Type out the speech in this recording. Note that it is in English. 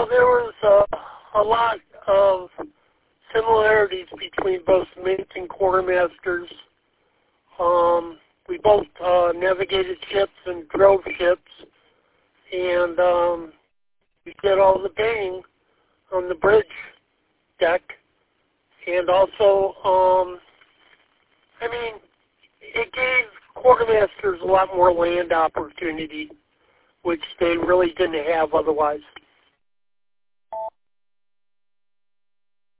Well, there was a lot of similarities between both mates and quartermasters. We both navigated ships and drove ships, and we did all the banging on the bridge deck. And also, it gave quartermasters a lot more land opportunity, which they really didn't have otherwise.